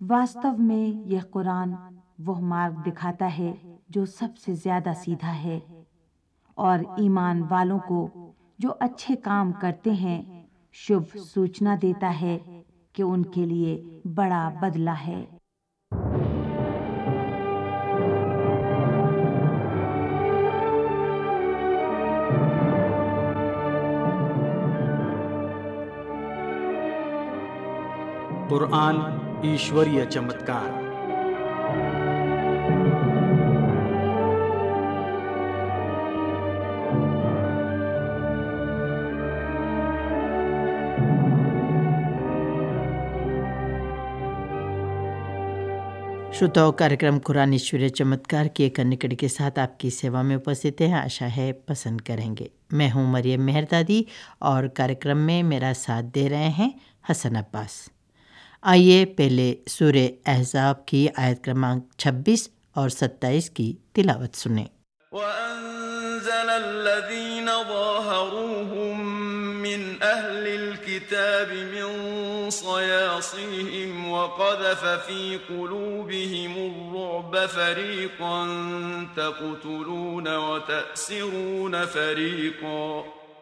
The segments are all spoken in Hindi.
वास्तव में यह कुरान वह मार्ग दिखाता है जो सबसे ज्यादा सीधा है, और ईमान वालों को जो अच्छे काम करते हैं शुभ सूचना देता है कि उनके लिए बड़ा बदला है। कुरान ईश्वरीय चमत्कार। श्रोताओं, कार्यक्रम कुरान ईश्वरीय चमत्कार की एक अन्य कड़ी के साथ आपकी सेवा में उपस्थित है। आशा है पसंद करेंगे। मैं हूं मरियम मेहरदादी और कार्यक्रम में मेरा साथ दे रहे हैं हसन अब्बास। आइए पहले सूरे अहज़ाब की आयत क्रमांक 26 और 27 की तिलावत सुनें। وأنزل الذين ظاهروهم من أهل الكتاب من صياصيهم وقذف في قلوبهم الرعب فريقا تقتلون وتأسرون فريقا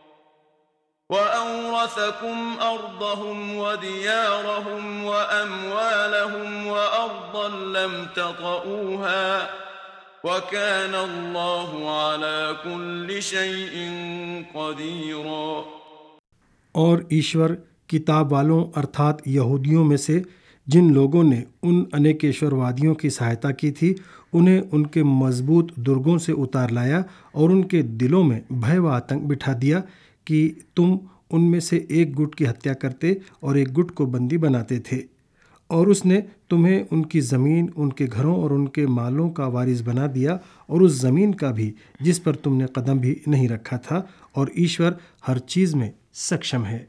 وأورثكم أرضهم وديارهم وأموالهم وأرضا لم تطئوها وَكَانَ اللَّهُ عَلَى كُلِّ شَيْءٍ قَدِيرًا। और ईश्वर किताब वालों अर्थात यहूदियों में से जिन लोगों ने उन अनेकेश्वरवादियों की सहायता की थी, उन्हें उनके मजबूत दुर्गों से उतार लाया और उनके दिलों में भय व आतंक बिठा दिया कि तुम उनमें से एक गुट की हत्या करते और एक गुट को बंदी बनाते थे। और उसने तुम्हें उनकी ज़मीन, उनके घरों और उनके मालों का वारिस बना दिया, और उस ज़मीन का भी जिस पर तुमने कदम भी नहीं रखा था, और ईश्वर हर चीज़ में सक्षम है।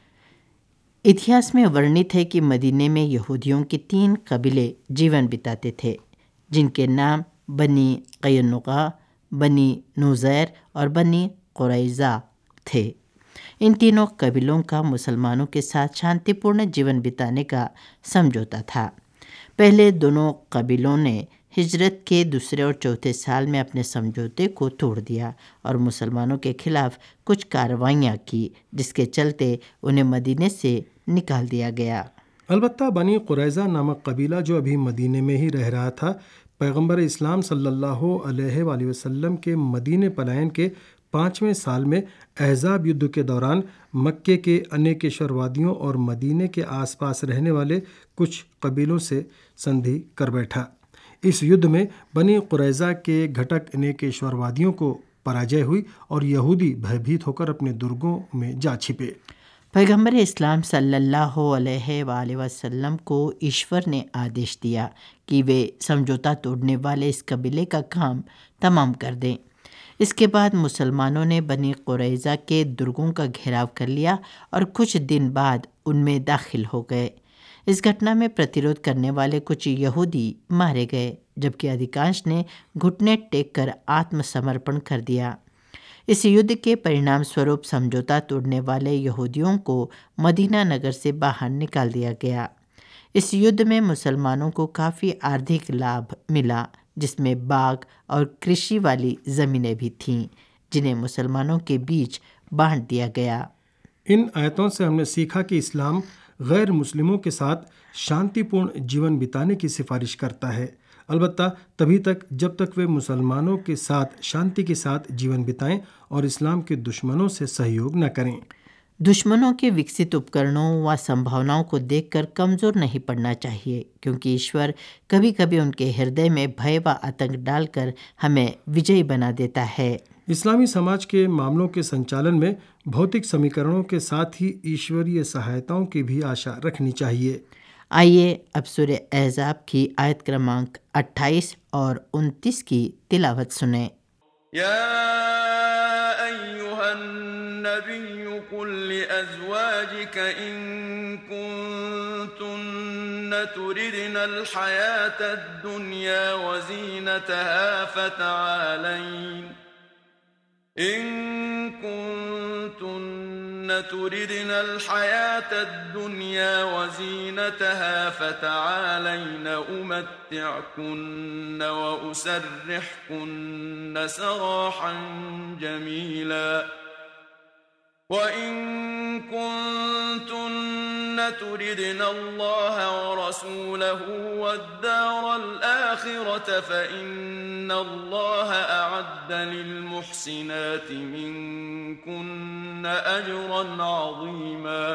इतिहास में वर्णित है कि मदीने में यहूदियों के 3 कबीले जीवन बिताते थे, जिनके नाम बनी कैनुका, बनी नुज़ैर और बनी कुरैज़ा थे। इन तीनों कबीलों का मुसलमानों के साथ शांतिपूर्ण जीवन बिताने का समझौता था। पहले दोनों कबीलों ने हिजरत के दूसरे और चौथे साल में अपने समझौते को तोड़ दिया और मुसलमानों के खिलाफ कुछ कार्रवाइयाँ की, जिसके चलते उन्हें मदीने से निकाल दिया गया। अलबत्ता बनी कुरैज़ा नामक कबीला जो अभी मदीने में ही रह रहा था, पैगंबर इस्लाम सल्लल्लाहु अलैहि वसल्लम के मदीने पलायन के 5वें साल में अहज़ाब युद्ध के दौरान मक्के के अनेकेश्वरवादियों और मदीने के आसपास रहने वाले कुछ कबीलों से संधि कर बैठा। इस युद्ध में बनी कुरैज़ा के घटक अनेकेश्वरवादियों को पराजय हुई और यहूदी भयभीत होकर अपने दुर्गों में जा छिपे। पैगंबर इस्लाम सल्लल्लाहु अलैहि वसल्लम को ईश्वर ने आदेश दिया कि वे समझौता तोड़ने वाले इस कबीले का काम तमाम कर दें। इसके बाद मुसलमानों ने बनी कुरैज़ा के दुर्गों का घेराव कर लिया और कुछ दिन बाद उनमें दाखिल हो गए। इस घटना में प्रतिरोध करने वाले कुछ यहूदी मारे गए, जबकि अधिकांश ने घुटने टेक कर आत्मसमर्पण कर दिया। इस युद्ध के परिणाम स्वरूप समझौता तोड़ने वाले यहूदियों को मदीना नगर से बाहर निकाल दिया गया। इस युद्ध में मुसलमानों को काफ़ी आर्थिक लाभ मिला, जिसमें बाग और कृषि वाली ज़मीनें भी थीं, जिन्हें मुसलमानों के बीच बांट दिया गया। इन आयतों से हमने सीखा कि इस्लाम गैर मुस्लिमों के साथ शांतिपूर्ण जीवन बिताने की सिफारिश करता है, अलबत्ता तभी तक जब तक वे मुसलमानों के साथ शांति के साथ जीवन बिताएं और इस्लाम के दुश्मनों से सहयोग न करें। दुश्मनों के विकसित उपकरणों व संभावनाओं को देखकर कमज़ोर नहीं पड़ना चाहिए, क्योंकि ईश्वर कभी कभी उनके हृदय में भय व आतंक डालकर हमें विजयी बना देता है। इस्लामी समाज के मामलों के संचालन में भौतिक समीकरणों के साथ ही ईश्वरीय सहायताओं की भी आशा रखनी चाहिए। आइए अब सूरे अहज़ाब की आयत क्रमांक 28 और 29 की तिलावत सुनें। या अय्युहन नबिय्यु कुल लिअज़वाजिक इन कुंतुन्न तुरिदनल हयातद दुनिया व ज़ीनतहा फतआलैन इन कुंतुन्न تردن الحياة الدنيا وزينتها فتعالين أمتعكن وأسرحكن سراحا جميلا وإن كنتن تردن الله ورسوله والدار الآخرة فإن الله أعد للمحسنات منكن أجرا عظيما।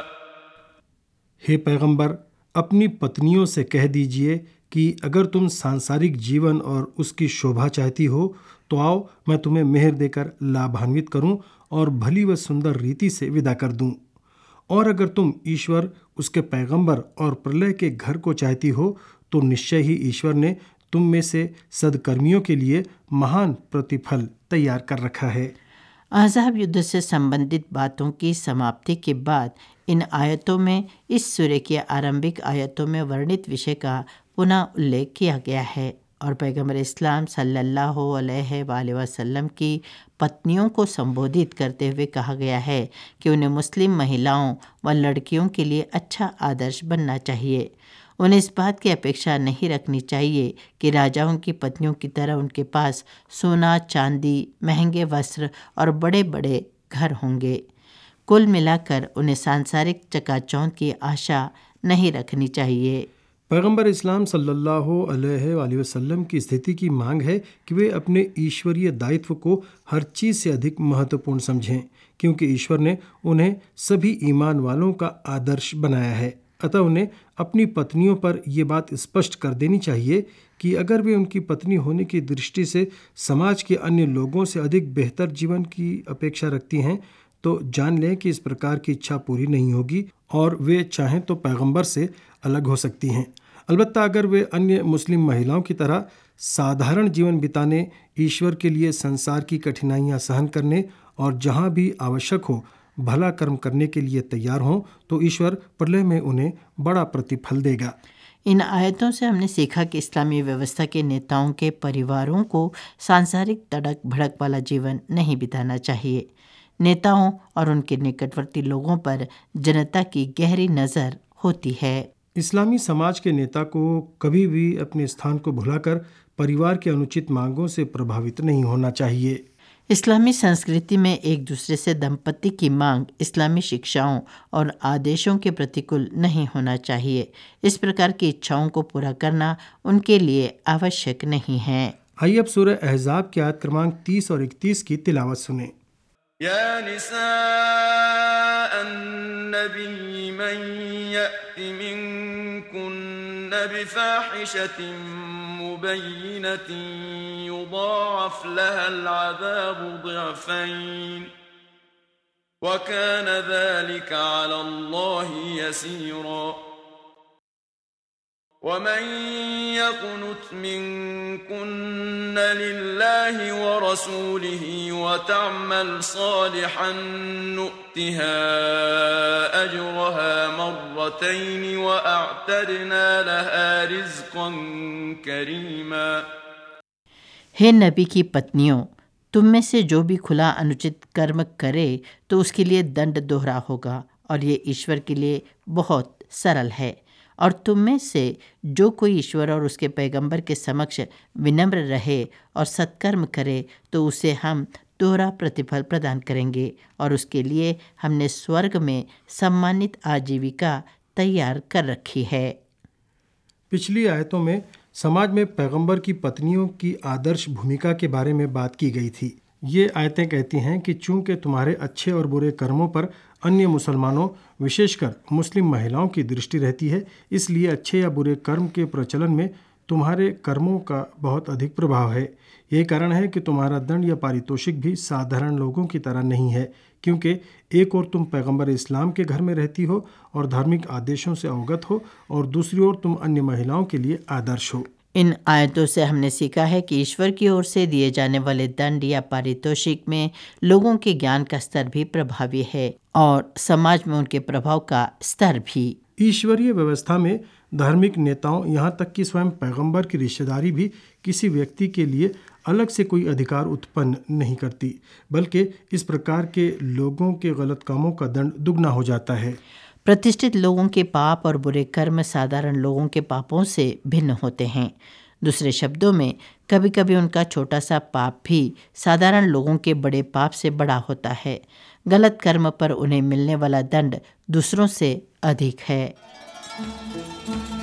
हे पैगंबर, अपनी पत्नियों से कह दीजिए कि अगर तुम सांसारिक जीवन और उसकी शोभा चाहती हो तो आओ, मैं तुम्हें मेहर देकर लाभान्वित करूं और भली व सुंदर रीति से विदा कर दूं। और अगर तुम ईश्वर, उसके पैगंबर और प्रलय के घर को चाहती हो तो निश्चय ही ईश्वर ने तुम में से सद्कर्मियों के लिए महान प्रतिफल तैयार कर रखा है। अहज़ाब युद्ध से संबंधित बातों की समाप्ति के बाद इन आयतों में इस सूरह की आरंभिक आयतों में वर्णित विषय का पुनः उल्लेख किया गया है और पैगंबर इस्लाम सल्लल्लाहु अलैहि वसल्लम की पत्नियों को संबोधित करते हुए कहा गया है कि उन्हें मुस्लिम महिलाओं व लड़कियों के लिए अच्छा आदर्श बनना चाहिए। उन्हें इस बात की अपेक्षा नहीं रखनी चाहिए कि राजाओं की पत्नियों की तरह उनके पास सोना, चांदी, महंगे वस्त्र और बड़े बड़े घर होंगे। कुल मिलाकर उन्हें सांसारिक चकाचौंध की आशा नहीं रखनी चाहिए। पैगंबर इस्लाम सल्लल्लाहु अलैहि वसल्लम की स्थिति की मांग है कि वे अपने ईश्वरीय दायित्व को हर चीज़ से अधिक महत्वपूर्ण समझें, क्योंकि ईश्वर ने उन्हें सभी ईमान वालों का आदर्श बनाया है। अतः उन्हें अपनी पत्नियों पर ये बात स्पष्ट कर देनी चाहिए कि अगर वे उनकी पत्नी होने की दृष्टि से समाज के अन्य लोगों से अधिक बेहतर जीवन की अपेक्षा रखती हैं तो जान लें कि इस प्रकार की इच्छा पूरी नहीं होगी और वे चाहें तो पैगंबर से अलग हो सकती हैं। अलबत्ता अगर वे अन्य मुस्लिम महिलाओं की तरह साधारण जीवन बिताने, ईश्वर के लिए संसार की कठिनाइयां सहन करने और जहां भी आवश्यक हो भला कर्म करने के लिए तैयार हों तो ईश्वर प्रलय में उन्हें बड़ा प्रतिफल देगा। इन आयतों से हमने सीखा कि इस्लामी व्यवस्था के नेताओं के परिवारों को सांसारिक तड़क भड़क वाला जीवन नहीं बिताना चाहिए। नेताओं और उनके निकटवर्ती लोगों पर जनता की गहरी नज़र होती है। इस्लामी समाज के नेता को कभी भी अपने स्थान को भुलाकर परिवार की अनुचित मांगों से प्रभावित नहीं होना चाहिए। इस्लामी संस्कृति में एक दूसरे से दंपति की मांग इस्लामी शिक्षाओं और आदेशों के प्रतिकूल नहीं होना चाहिए। इस प्रकार की इच्छाओं को पूरा करना उनके लिए आवश्यक नहीं है। आइए अब सूरह अहज़ाब की आयत क्रमांक 30 और 31 की तिलावत सुने। या निसा अन्नबी मन यअति मिनकुन्न बिफाहिशतिन मुबय्यिनतिन युदाअफ लहल अज़ाबु ज़िअफ़ैन व कान ज़ालिका अला अल्लाहि यसीरा वमन यक़नुत मिनकुन्न लिल्लाहि व रसूलिहि व तअमल सालिहन नुअतिहा अजरहा मर्रतैन व अअतदना लहा रिज़्क़न करीमा। हे नबी की पत्नियों, तुम में से जो भी खुला अनुचित कर्म करे तो उसके लिए दंड दोहरा होगा और ये ईश्वर के लिए बहुत सरल है। और तुम में से जो कोई ईश्वर और उसके पैगंबर के समक्ष विनम्र रहे और सत्कर्म करे तो उसे हम दोहरा प्रतिफल प्रदान करेंगे और उसके लिए हमने स्वर्ग में सम्मानित आजीविका तैयार कर रखी है। पिछली आयतों में समाज में पैगंबर की पत्नियों की आदर्श भूमिका के बारे में बात की गई थी। ये आयतें कहती हैं कि चूंकि तुम्हारे अच्छे और बुरे कर्मों पर अन्य मुसलमानों विशेषकर मुस्लिम महिलाओं की दृष्टि रहती है, इसलिए अच्छे या बुरे कर्म के प्रचलन में तुम्हारे कर्मों का बहुत अधिक प्रभाव है। यही कारण है कि तुम्हारा दंड या पारितोषिक भी साधारण लोगों की तरह नहीं है, क्योंकि एक ओर तुम पैगंबर इस्लाम के घर में रहती हो और धार्मिक आदेशों से अवगत हो और दूसरी ओर तुम अन्य महिलाओं के लिए आदर्श हो। इन आयतों से हमने सीखा है कि ईश्वर की ओर से दिए जाने वाले दंड या पारितोषिक में लोगों के ज्ञान का स्तर भी प्रभावी है और समाज में उनके प्रभाव का स्तर भी। ईश्वरीय व्यवस्था में धार्मिक नेताओं यहाँ तक कि स्वयं पैगंबर की रिश्तेदारी भी किसी व्यक्ति के लिए अलग से कोई अधिकार उत्पन्न नहीं करती, बल्कि इस प्रकार के लोगों के गलत कामों का दंड दुगना हो जाता है। प्रतिष्ठित लोगों के पाप और बुरे कर्म साधारण लोगों के पापों से भिन्न होते हैं। दूसरे शब्दों में, कभी कभी उनका छोटा सा पाप भी साधारण लोगों के बड़े पाप से बड़ा होता है। गलत कर्म पर उन्हें मिलने वाला दंड दूसरों से अधिक है।